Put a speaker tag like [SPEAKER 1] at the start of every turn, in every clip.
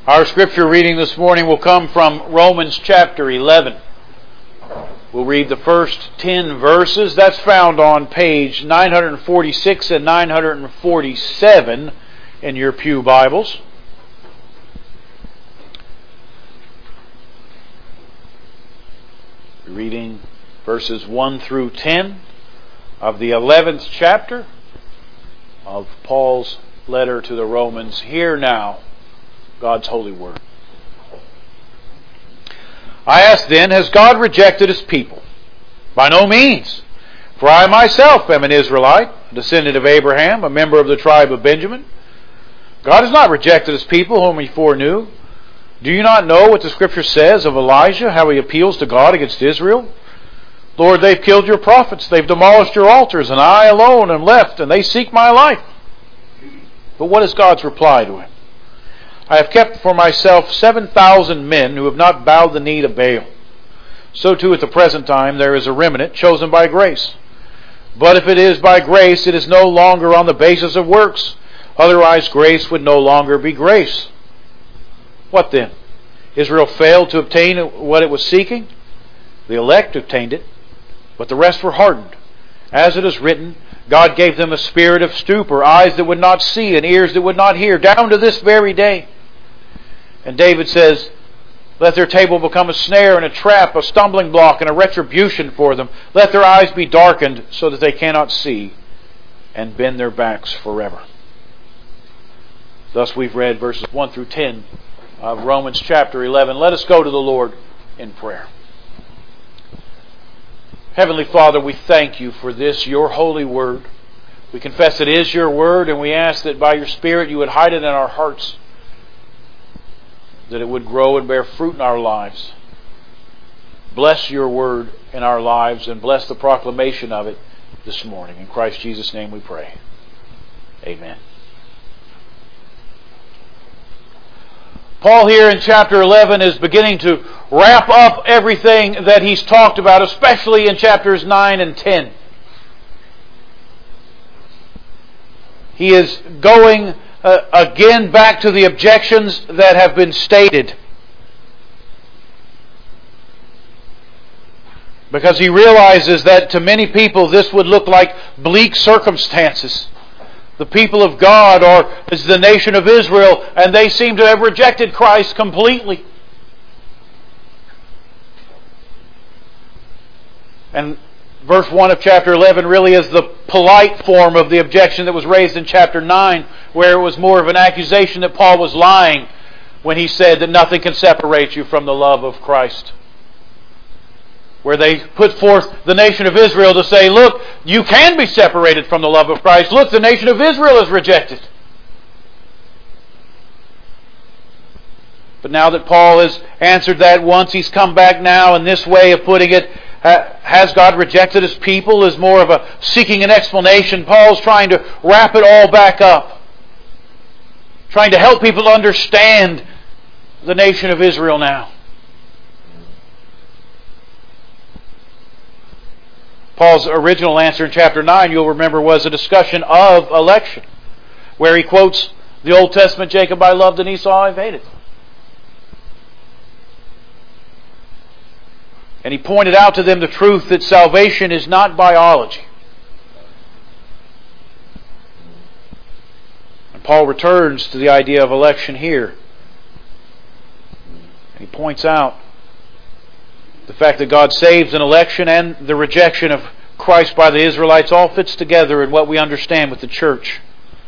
[SPEAKER 1] Our scripture reading this morning will come from Romans chapter 11. We'll read the first 10 verses. That's found on page 946 and 947 in your pew Bibles. Reading verses 1 through 10 of the 11th chapter of Paul's letter to the Romans. Hear now God's holy word. I ask then, has God rejected His people? By no means. For I myself am an Israelite, a descendant of Abraham, a member of the tribe of Benjamin. God has not rejected His people whom He foreknew. Do you not know what the Scripture says of Elijah, how he appeals to God against Israel? Lord, they've killed your prophets, they've demolished your altars, and I alone am left, and they seek my life. But what is God's reply to him? I have kept for myself 7,000 men who have not bowed the knee to Baal. So too at the present time there is a remnant chosen by grace. But if it is by grace, it is no longer on the basis of works. Otherwise grace would no longer be grace. What then? Israel failed to obtain what it was seeking? The elect obtained it, but the rest were hardened. As it is written, God gave them a spirit of stupor, eyes that would not see and ears that would not hear, down to this very day. And David says, let their table become a snare and a trap, a stumbling block and a retribution for them. Let their eyes be darkened so that they cannot see and bend their backs forever. Thus we've read verses 1 through 10 of Romans chapter 11. Let us go to the Lord in prayer. Heavenly Father, we thank you for this, your holy word. We confess it is your word, and we ask that by your Spirit you would hide it in our hearts, that it would grow and bear fruit in our lives. Bless your word in our lives and bless the proclamation of it this morning. In Christ Jesus' name we pray. Amen. Paul here in chapter 11 is beginning to wrap up everything that he's talked about, especially in chapters 9 and 10. He is going again back to the objections that have been stated, because he realizes that to many people this would look like bleak circumstances. The people of God is the nation of Israel, and they seem to have rejected Christ completely. And verse 1 of chapter 11 really is the polite form of the objection that was raised in chapter 9, where it was more of an accusation that Paul was lying when he said that nothing can separate you from the love of Christ. Where they put forth the nation of Israel to say, look, you can be separated from the love of Christ. Look, the nation of Israel is rejected. But now that Paul has answered that once, he's come back now in this way of putting it. Has God rejected His people? Is more of a seeking an explanation. Paul's trying to wrap it all back up, trying to help people understand the nation of Israel now. Paul's original answer in chapter 9, you'll remember, was a discussion of election, where he quotes the Old Testament, Jacob I loved and Esau I hated. And he pointed out to them the truth that salvation is not biology. And Paul returns to the idea of election here. And he points out the fact that God saves an election and the rejection of Christ by the Israelites all fits together in what we understand with the church.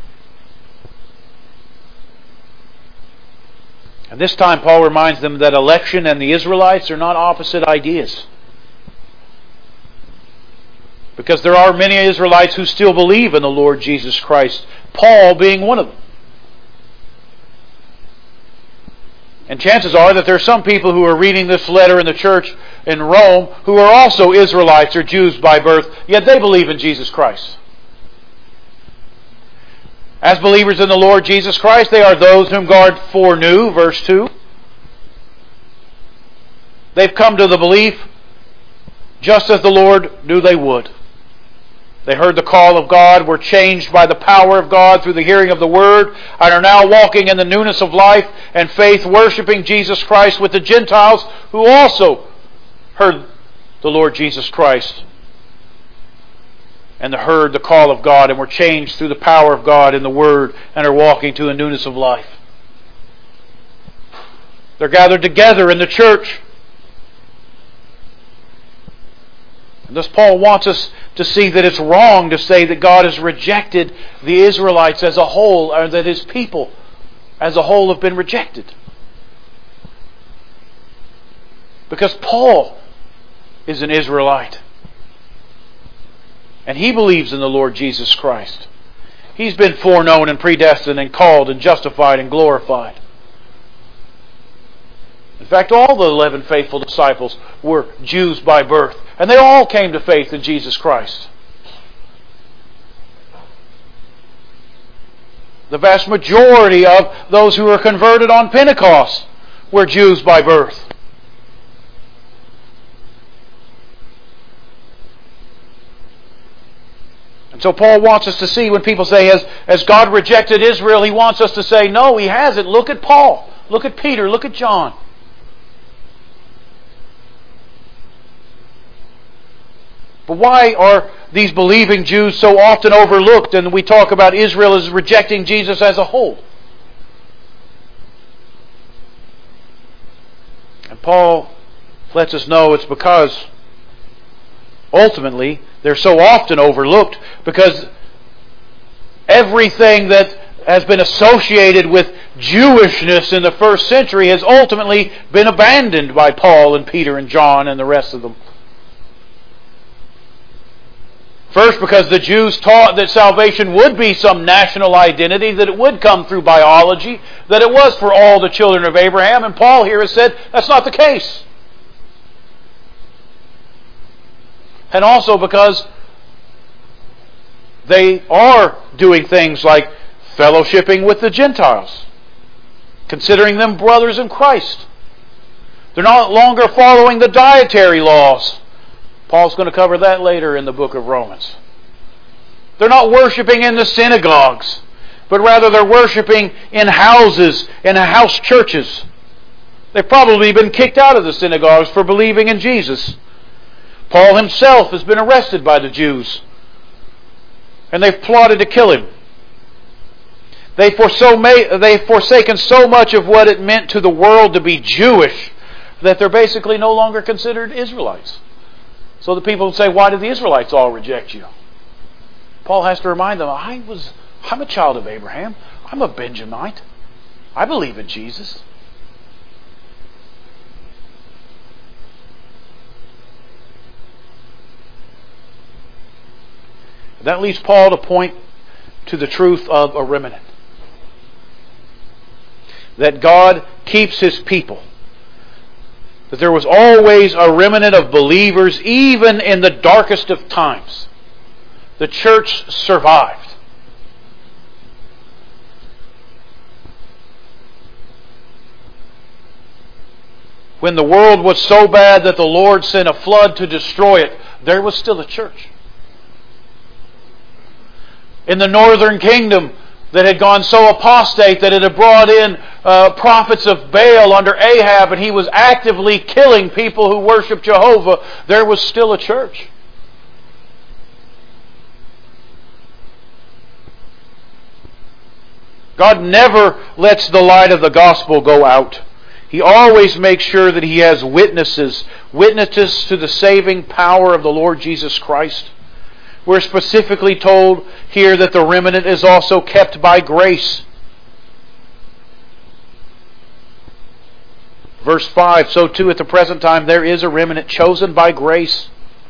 [SPEAKER 1] And this time Paul reminds them that election and the Israelites are not opposite ideas. Because there are many Israelites who still believe in the Lord Jesus Christ, Paul being one of them. And chances are that there are some people who are reading this letter in the church in Rome who are also Israelites or Jews by birth, yet they believe in Jesus Christ. As believers in the Lord Jesus Christ, they are those whom God foreknew, verse 2. They've come to the belief just as the Lord knew they would. They heard the call of God, were changed by the power of God through the hearing of the Word, and are now walking in the newness of life and faith, worshiping Jesus Christ with the Gentiles who also heard the Lord Jesus Christ and heard the call of God and were changed through the power of God in the Word and are walking to a newness of life. They're gathered together in the church. And thus Paul wants us to see that it's wrong to say that God has rejected the Israelites as a whole, or that His people as a whole have been rejected. Because Paul is an Israelite. And he believes in the Lord Jesus Christ. He's been foreknown and predestined and called and justified and glorified. In fact, all the 11 faithful disciples were Jews by birth, and they all came to faith in Jesus Christ. The vast majority of those who were converted on Pentecost were Jews by birth. And so Paul wants us to see, when people say, has God rejected Israel? He wants us to say, no, He hasn't. Look at Paul. Look at Peter. Look at John. But why are these believing Jews so often overlooked, and we talk about Israel as rejecting Jesus as a whole? And Paul lets us know it's because ultimately they're so often overlooked because everything that has been associated with Jewishness in the first century has ultimately been abandoned by Paul and Peter and John and the rest of them. First, because the Jews taught that salvation would be some national identity, that it would come through biology, that it was for all the children of Abraham, and Paul here has said that's not the case. And also because they are doing things like fellowshipping with the Gentiles, considering them brothers in Christ. They're no longer following the dietary laws. Paul's going to cover that later in the book of Romans. They're not worshiping in the synagogues, but rather they're worshiping in houses, in house churches. They've probably been kicked out of the synagogues for believing in Jesus. Paul himself has been arrested by the Jews, and they've plotted to kill him. They've forsaken so much of what it meant to the world to be Jewish that they're basically no longer considered Israelites. So the people say, why did the Israelites all reject you? Paul has to remind them, I'm a child of Abraham. I'm a Benjamite. I believe in Jesus. That leads Paul to point to the truth of a remnant. That God keeps His people. That there was always a remnant of believers even in the darkest of times. The church survived. When the world was so bad that the Lord sent a flood to destroy it, there was still a church. In the northern kingdom that had gone so apostate that it had brought in prophets of Baal under Ahab, and he was actively killing people who worshiped Jehovah, there was still a church. God never lets the light of the gospel go out. He always makes sure that He has witnesses to the saving power of the Lord Jesus Christ. We're specifically told here that the remnant is also kept by grace. Verse 5, so too at the present time there is a remnant chosen by grace.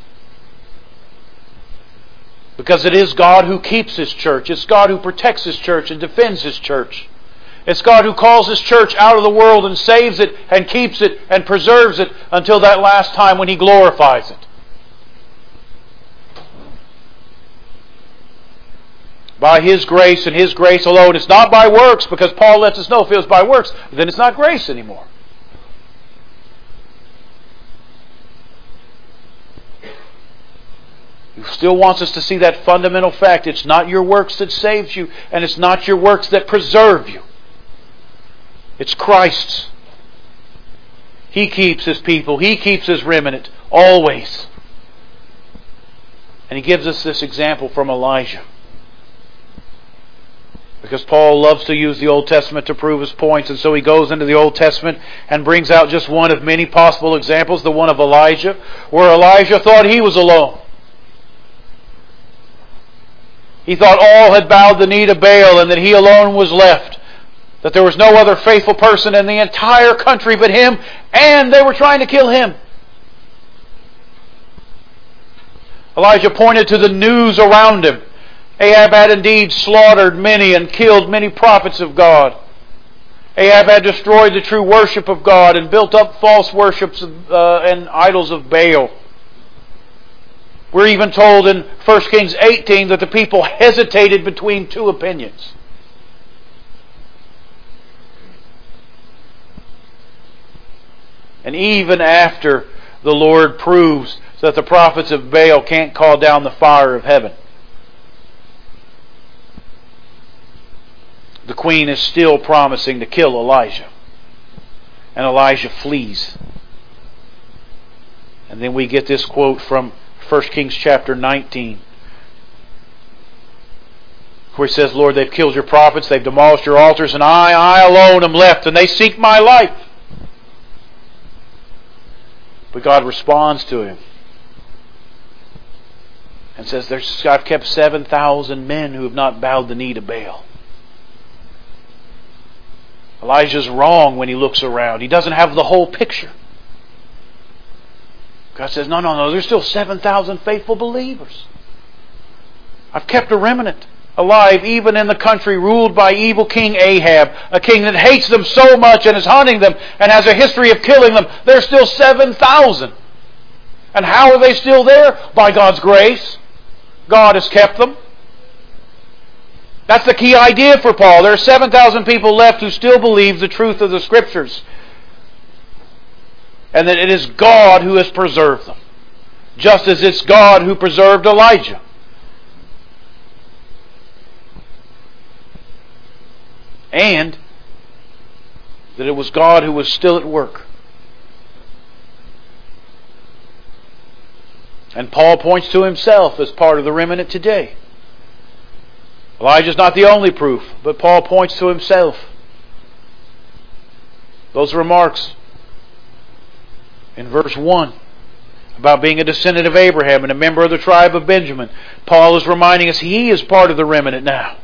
[SPEAKER 1] Because it is God who keeps His church. It's God who protects His church and defends His church. It's God who calls His church out of the world and saves it and keeps it and preserves it until that last time when He glorifies it. By His grace and His grace alone. It's not by works, because Paul lets us know if it was by works, then it's not grace anymore. He still wants us to see that fundamental fact. It's not your works that saves you, and it's not your works that preserve you. It's Christ's. He keeps His people. He keeps His remnant always. And He gives us this example from Elijah. Because Paul loves to use the Old Testament to prove his points, and so he goes into the Old Testament and brings out just one of many possible examples, the one of Elijah, where Elijah thought he was alone. He thought all had bowed the knee to Baal and that he alone was left. That there was no other faithful person in the entire country but him, and they were trying to kill him. Elijah pointed to the news around him. Ahab had indeed slaughtered many and killed many prophets of God. Ahab had destroyed the true worship of God and built up false worships and idols of Baal. We're even told in 1 Kings 18 that the people hesitated between two opinions. And even after the Lord proves that the prophets of Baal can't call down the fire of heaven, the queen is still promising to kill Elijah. And Elijah flees. And then we get this quote from 1 Kings chapter 19, where he says, Lord, they've killed your prophets, they've demolished your altars, and I alone am left, and they seek my life. But God responds to him and says, I've kept 7,000 men who have not bowed the knee to Baal. Elijah's wrong when he looks around. He doesn't have the whole picture. God says, no, there's still 7,000 faithful believers. I've kept a remnant alive even in the country ruled by evil King Ahab, a king that hates them so much and is hunting them and has a history of killing them. There's still 7,000. And how are they still there? By God's grace. God has kept them. That's the key idea for Paul. There are 7,000 people left who still believe the truth of the Scriptures. And that it is God who has preserved them. Just as it's God who preserved Elijah. And that it was God who was still at work. And Paul points to himself as part of the remnant today. Elijah's not the only proof, but Paul points to himself. Those remarks in verse 1 about being a descendant of Abraham and a member of the tribe of Benjamin, Paul is reminding us he is part of the remnant now.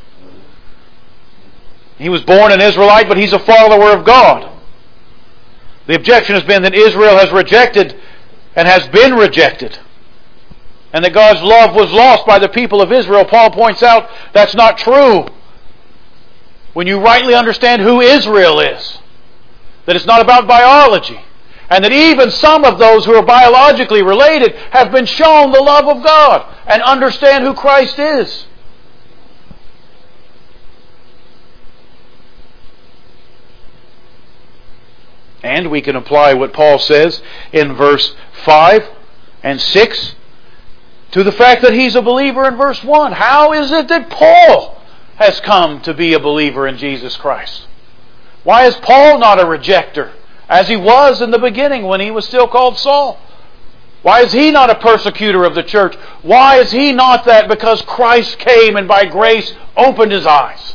[SPEAKER 1] He was born an Israelite, but he's a follower of God. The objection has been that Israel has rejected and has been rejected, and that God's love was lost by the people of Israel. Paul points out that's not true. When you rightly understand who Israel is, that it's not about biology, and that even some of those who are biologically related have been shown the love of God and understand who Christ is. And we can apply what Paul says in verse 5 and 6 to the fact that he's a believer in verse 1. How is it that Paul has come to be a believer in Jesus Christ? Why is Paul not a rejecter, as he was in the beginning when he was still called Saul? Why is he not a persecutor of the church? Why is he not that? Because Christ came and by grace opened his eyes.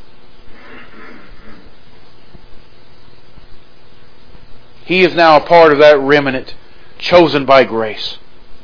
[SPEAKER 1] He is now a part of that remnant chosen by grace.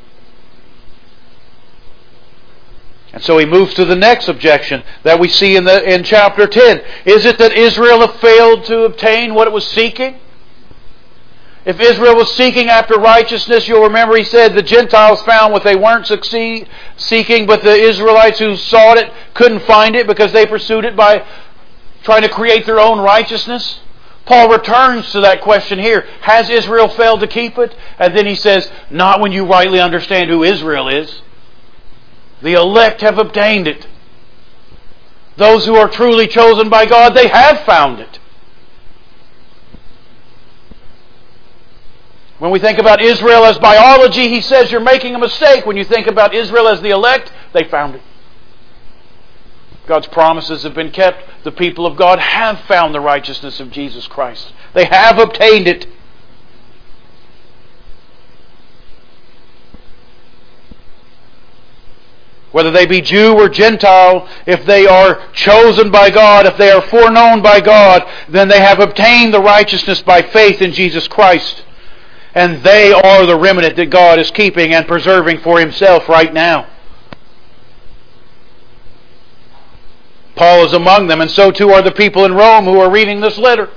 [SPEAKER 1] And so he moves to the next objection that we see in chapter 10. Is it that Israel have failed to obtain what it was seeking? If Israel was seeking after righteousness, you'll remember he said the Gentiles found what they weren't seeking, but the Israelites who sought it couldn't find it because they pursued it by trying to create their own righteousness. Paul returns to that question here. Has Israel failed to keep it? And then he says, not when you rightly understand who Israel is. The elect have obtained it. Those who are truly chosen by God, they have found it. When we think about Israel as biology, he says you're making a mistake. When you think about Israel as the elect, they found it. God's promises have been kept. The people of God have found the righteousness of Jesus Christ. They have obtained it. Whether they be Jew or Gentile, if they are chosen by God, if they are foreknown by God, then they have obtained the righteousness by faith in Jesus Christ. And they are the remnant that God is keeping and preserving for Himself right now. Paul is among them, and so too are the people in Rome who are reading this letter.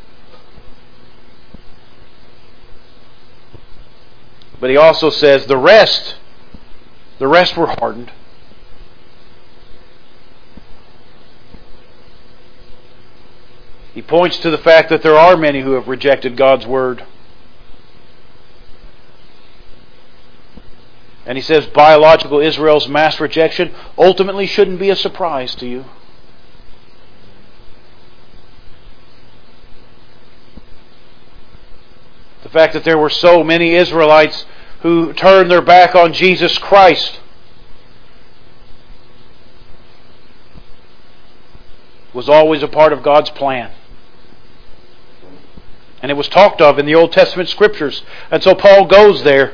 [SPEAKER 1] But he also says the rest were hardened. He points to the fact that there are many who have rejected God's word. And he says biological Israel's mass rejection ultimately shouldn't be a surprise to you. The fact that there were so many Israelites who turned their back on Jesus Christ was always a part of God's plan. And it was talked of in the Old Testament Scriptures. And so Paul goes there.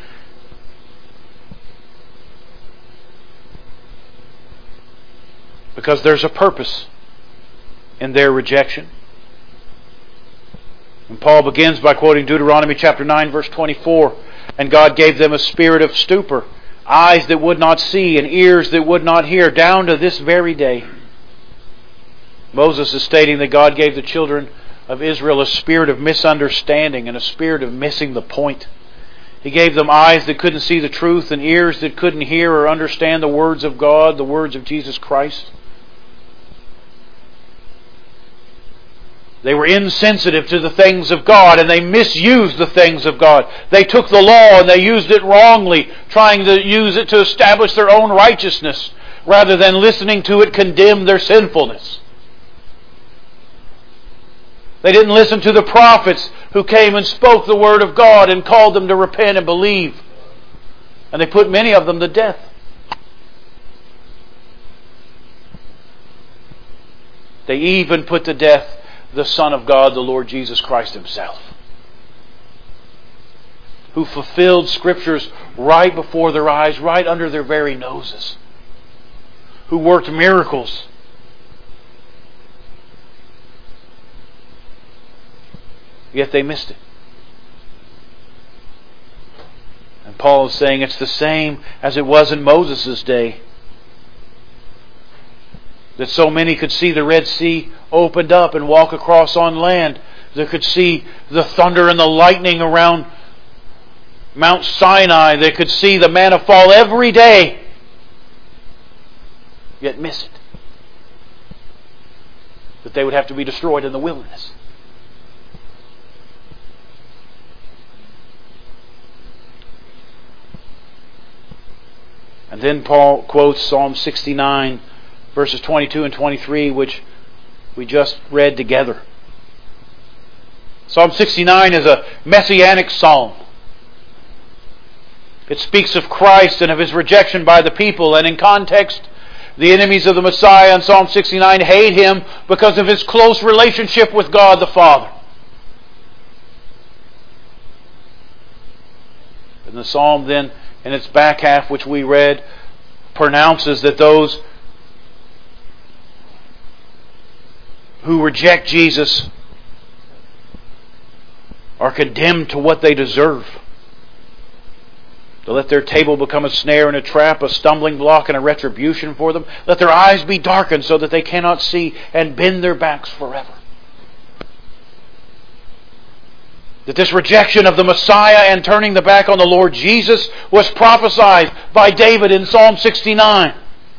[SPEAKER 1] Because there's a purpose in their rejection. And Paul begins by quoting Deuteronomy chapter 9, verse 24. And God gave them a spirit of stupor, eyes that would not see, and ears that would not hear, down to this very day. Moses is stating that God gave the children of Israel a spirit of misunderstanding and a spirit of missing the point. He gave them eyes that couldn't see the truth and ears that couldn't hear or understand the words of God, the words of Jesus Christ. They were insensitive to the things of God, and they misused the things of God. They took the law and they used it wrongly, trying to use it to establish their own righteousness, rather than listening to it condemn their sinfulness. They didn't listen to the prophets who came and spoke the word of God and called them to repent and believe. And they put many of them to death. They even put to death the Son of God, the Lord Jesus Christ Himself, who fulfilled Scriptures right before their eyes, right under their very noses, who worked miracles. Yet they missed it. And Paul is saying it's the same as it was in Moses' day. That so many could see the Red Sea opened up and walk across on land. They could see the thunder and the lightning around Mount Sinai. They could see the manna fall every day. Yet miss it. That they would have to be destroyed in the wilderness. And then Paul quotes Psalm 69, verses 22 and 23, which we just read together. Psalm 69 is a messianic psalm. It speaks of Christ and of His rejection by the people. And in context, the enemies of the Messiah in Psalm 69 hate Him because of His close relationship with God the Father. And the psalm then, in its back half, which we read, pronounces that those who reject Jesus are condemned to what they deserve. To let their table become a snare and a trap, a stumbling block and a retribution for them. Let their eyes be darkened so that they cannot see, and bend their backs forever. That this rejection of the Messiah and turning the back on the Lord Jesus was prophesied by David in Psalm 69.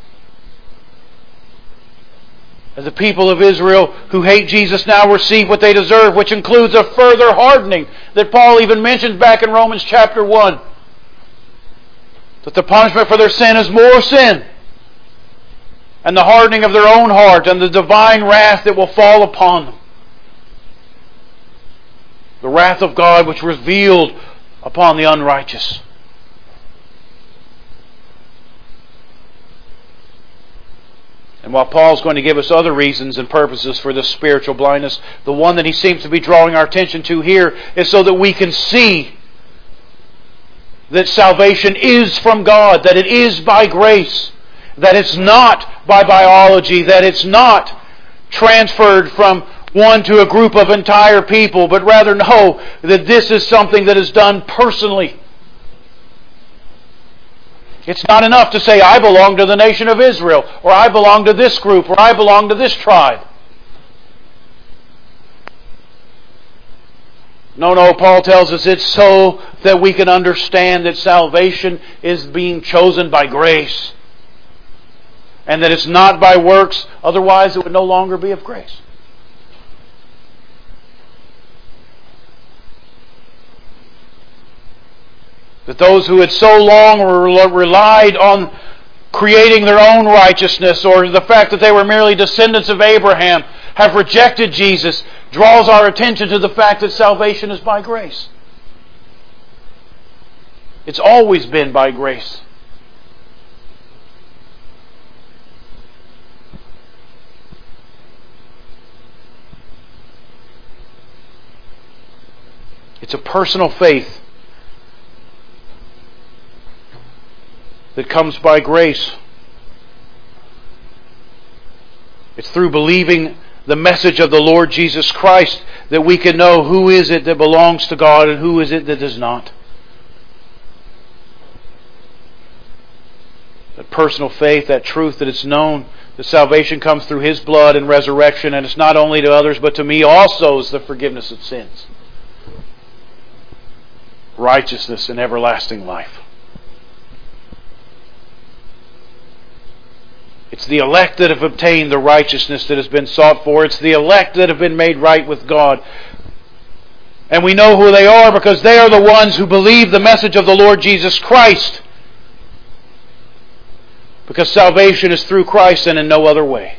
[SPEAKER 1] As the people of Israel who hate Jesus now receive what they deserve, which includes a further hardening that Paul even mentions back in Romans chapter 1. That the punishment for their sin is more sin, and the hardening of their own heart, and the divine wrath that will fall upon them. The wrath of God which was revealed upon the unrighteous. And while Paul's going to give us other reasons and purposes for this spiritual blindness, the one that he seems to be drawing our attention to here is so that we can see that salvation is from God, that it is by grace, that it's not by biology, that it's not transferred from one to a group of entire people, but rather know that this is something that is done personally. It's not enough to say, I belong to the nation of Israel, or I belong to this group, or I belong to this tribe. No, Paul tells us it's so that we can understand that salvation is being chosen by grace. And that it's not by works, otherwise it would no longer be of grace. That those who had so long relied on creating their own righteousness, or the fact that they were merely descendants of Abraham, have rejected Jesus, draws our attention to the fact that salvation is by grace. It's always been by grace. It's a personal faith that comes by grace. It's through believing the message of the Lord Jesus Christ that we can know who is it that belongs to God and who is it that does not. That personal faith, that truth that it's known that salvation comes through His blood and resurrection, and it's not only to others but to me also is the forgiveness of sins, righteousness, and everlasting life. It's the elect that have obtained the righteousness that has been sought for. It's the elect that have been made right with God. And we know who they are because they are the ones who believe the message of the Lord Jesus Christ. Because salvation is through Christ and in no other way.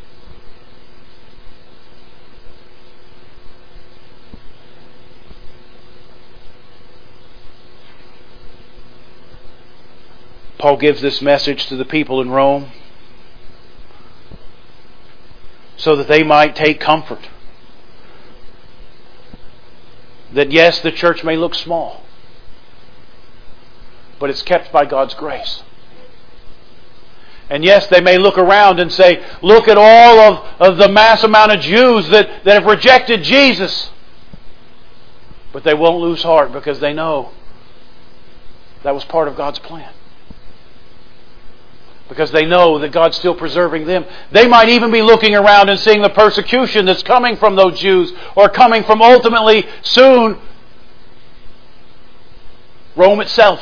[SPEAKER 1] Paul gives this message to the people in Rome so that they might take comfort. That yes, the church may look small, but it's kept by God's grace. And yes, they may look around and say, look at all of the mass amount of Jews that have rejected Jesus. But they won't lose heart because they know that was part of God's plan. Because they know that God's still preserving them. They might even be looking around and seeing the persecution that's coming from those Jews, or coming from ultimately soon Rome itself.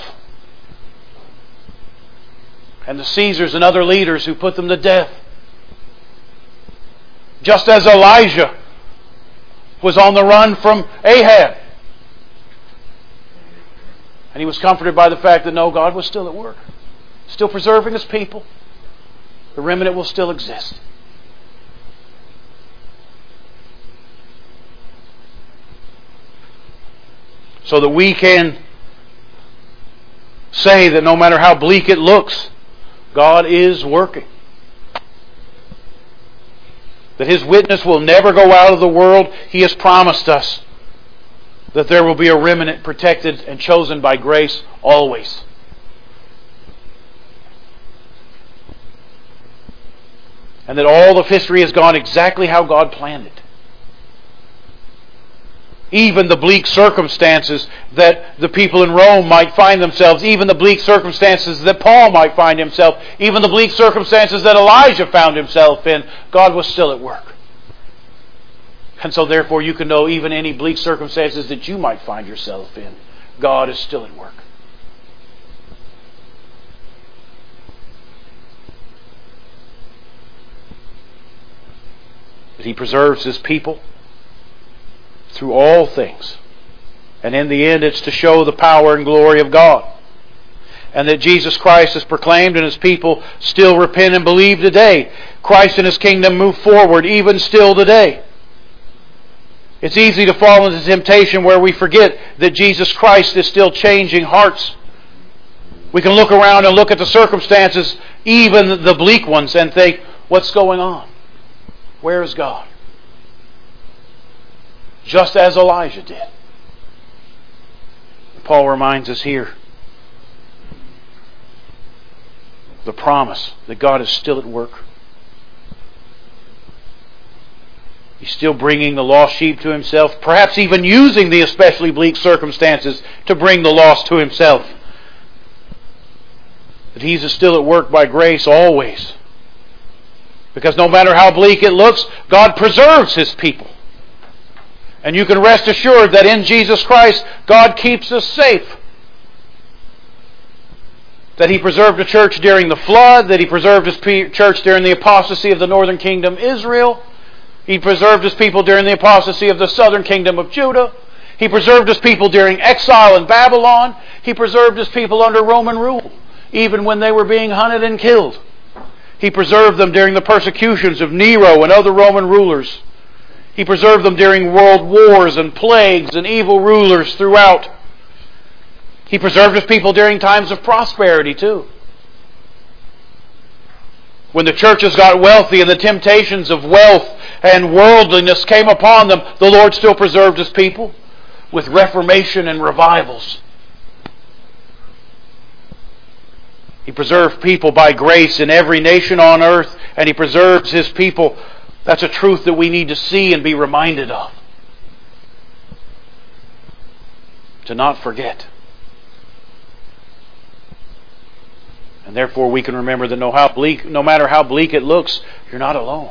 [SPEAKER 1] And the Caesars and other leaders who put them to death. Just as Elijah was on the run from Ahab. And he was comforted by the fact that no, God was still at work. Still preserving His people. The remnant will still exist. So that we can say that no matter how bleak it looks, God is working. That His witness will never go out of the world. He has promised us that there will be a remnant protected and chosen by grace always. And that all of history has gone exactly how God planned it. Even the bleak circumstances that the people in Rome might find themselves, even the bleak circumstances that Paul might find himself, even the bleak circumstances that Elijah found himself in, God was still at work. And so therefore you can know even any bleak circumstances that you might find yourself in, God is still at work. That He preserves His people through all things. And in the end it's to show the power and glory of God. And that Jesus Christ is proclaimed and His people still repent and believe today. Christ and His kingdom move forward even still today. It's easy to fall into temptation where we forget that Jesus Christ is still changing hearts. We can look around and look at the circumstances, even the bleak ones, and think, what's going on? Where is God? Just as Elijah did. Paul reminds us here the promise that God is still at work. He's still bringing the lost sheep to Himself, perhaps even using the especially bleak circumstances to bring the lost to Himself. That He's still at work by grace always. Because no matter how bleak it looks, God preserves His people. And you can rest assured that in Jesus Christ, God keeps us safe. That He preserved the church during the flood, that He preserved His church during the apostasy of the northern kingdom Israel. He preserved His people during the apostasy of the southern kingdom of Judah. He preserved His people during exile in Babylon. He preserved His people under Roman rule, even when they were being hunted and killed. He preserved them during the persecutions of Nero and other Roman rulers. He preserved them during world wars and plagues and evil rulers throughout. He preserved His people during times of prosperity too. When the churches got wealthy and the temptations of wealth and worldliness came upon them, the Lord still preserved His people with reformation and revivals. He preserved people by grace in every nation on earth, and He preserves His people. That's a truth that we need to see and be reminded of. To not forget. And therefore we can remember that no matter how bleak it looks, you're not alone.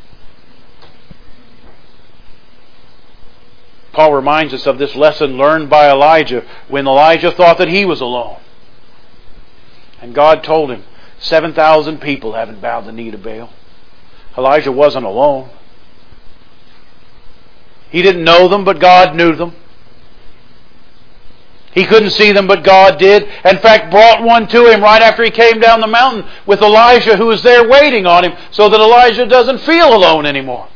[SPEAKER 1] Paul reminds us of this lesson learned by Elijah when Elijah thought that he was alone. And God told him, 7,000 people haven't bowed the knee to Baal. Elijah wasn't alone. He didn't know them, but God knew them. He couldn't see them, but God did. In fact, brought one to him right after he came down the mountain with Elijah, who was there waiting on him, so that Elijah doesn't feel alone anymore.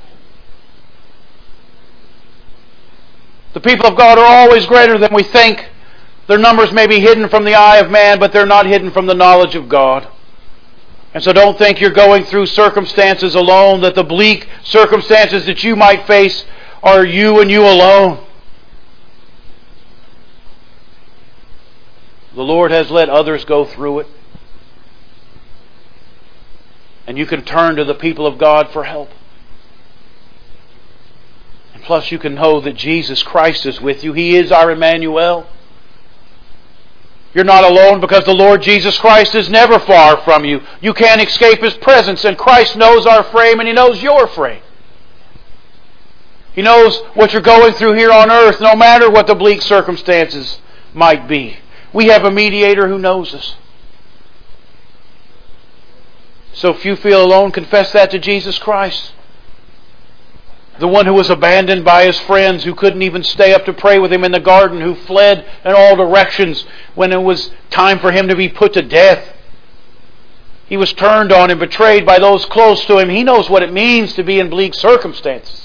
[SPEAKER 1] The people of God are always greater than we think. Their numbers may be hidden from the eye of man, but they're not hidden from the knowledge of God. And so don't think you're going through circumstances alone, that the bleak circumstances that you might face are you and you alone. The Lord has let others go through it. And you can turn to the people of God for help. And plus you can know that Jesus Christ is with you. He is our Emmanuel. You're not alone because the Lord Jesus Christ is never far from you. You can't escape His presence, and Christ knows our frame and He knows your frame. He knows what you're going through here on earth, no matter what the bleak circumstances might be. We have a mediator who knows us. So if you feel alone, confess that to Jesus Christ. The one who was abandoned by His friends, who couldn't even stay up to pray with Him in the garden, who fled in all directions when it was time for Him to be put to death. He was turned on and betrayed by those close to Him. He knows what it means to be in bleak circumstances.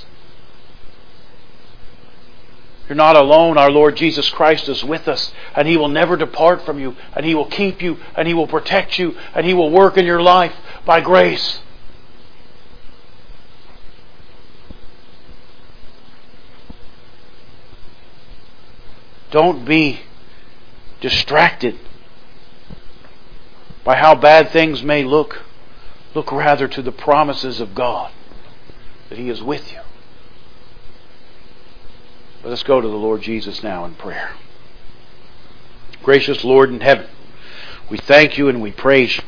[SPEAKER 1] You're not alone. Our Lord Jesus Christ is with us, and He will never depart from you, and He will keep you, and He will protect you, and He will work in your life by grace. Don't be distracted by how bad things may look. Look rather to the promises of God, that He is with you. Let us go to the Lord Jesus now in prayer. Gracious Lord in heaven, we thank You and we praise You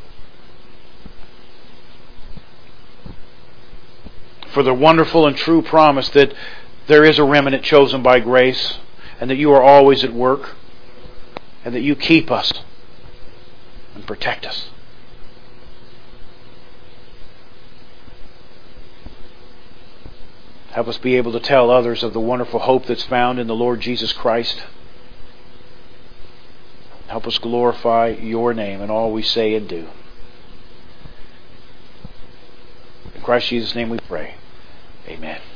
[SPEAKER 1] for the wonderful and true promise that there is a remnant chosen by grace, and that You are always at work, and that You keep us and protect us. Help us be able to tell others of the wonderful hope that's found in the Lord Jesus Christ. Help us glorify Your name in all we say and do. In Christ Jesus' name we pray. Amen.